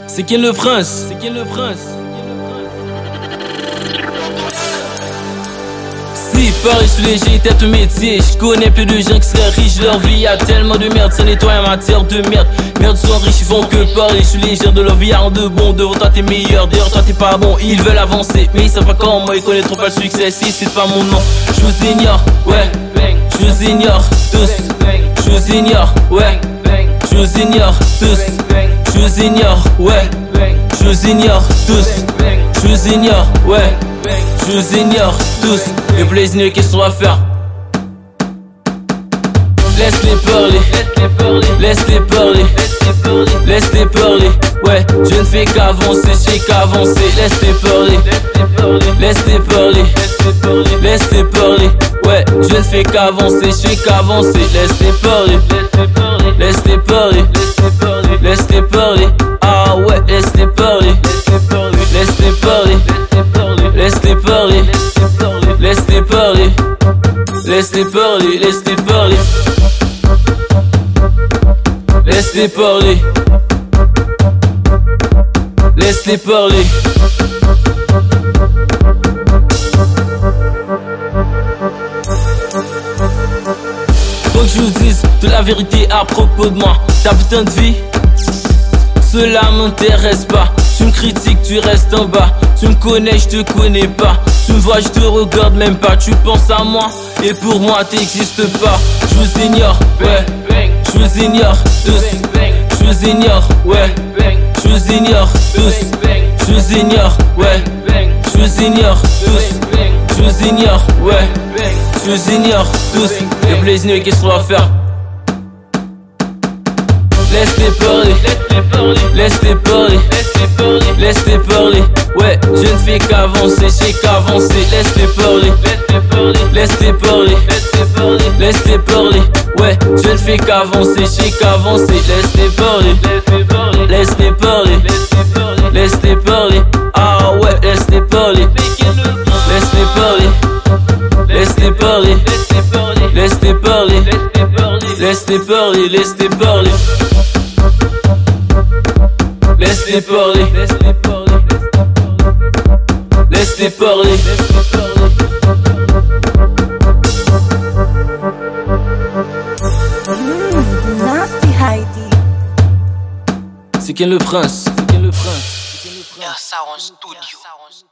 C'est Ken le Prince. C'est Ken le Prince. Si Paris sous léger était ton métier, je connais plus de gens qui seraient riches. Leur vie a tellement de merde, ça nettoie en matière de merde. Merde sont riches, ils font que parler. Je suis légère de leur vie en de bon. Devant toi t'es meilleur, d'ailleurs toi t'es pas bon. Ils veulent avancer, mais ils savent pas comment. Ils connaissent trop pas le succès, si c'est pas mon nom. Je vous ignore, ouais. Je vous ignore tous. Je vous ignore, ouais. Je vous ignore tous. Je vous ignore, ouais. Je vous ignore tous. Je vous ignore, ouais. Je vous ignore tous. Le plaisir, qu'est-ce qu'on va faire? Laisse-les parler. Laisse-les parler. Laisse-les parler. Ouais, je ne fais qu'avancer, je fais qu'avancer. Laisse-les parler. Laisse-les parler. Laisse-les parler. Ouais, je ne fais qu'avancer, je fais qu'avancer. Laisse-les parler. Laisse-les parler. Laisse-les parler. Ah ouais, laisse-les parler. Laisse-les parler. Laisse-les parler. Laisse-les parler. Laisse-les parler. Laisse-les parler. Laisse-les parler. Laisse-les parler. Faut que je vous dise de la vérité à propos de moi. Ta putain de vie, cela m'intéresse pas. Tu me critiques, tu restes en bas. Tu me connais, je te connais pas. Tu me vois, je te regarde même pas. Tu penses à moi et pour moi t'existes pas. Je vous ignore, ouais. Je vous ignore tous. Je vous ignore, ouais. Je vous ignore tous. Je vous ignore, ouais. Je vous ignore tous. Je vous ignore, ouais. Je vous ignore tous. Le plaisir, qu'est-ce qu'on va faire? Laisse-les parler. Laisse-les parler. Laisse-les parler. Ouais, je ne fais qu'avancer, je fais qu'avancer. Laisse-les parler. Laisse-les parler. Laisse-les parler. Ouais, je ne fais qu'avancer, je fais qu'avancer. Laisse-les parler. Laisse-les parler. Laisse-les parler. Ah ouais, laisse-les parler. Laisse-les parler. Laisse-les parler. Laisse-les parler. Laisse-les parler. Laisse-les parler. Laisse-les parler. Laisse-les parler. Nasty Heidi. C'est Ken le Prince. C'est Ken le Prince. Sound Studio.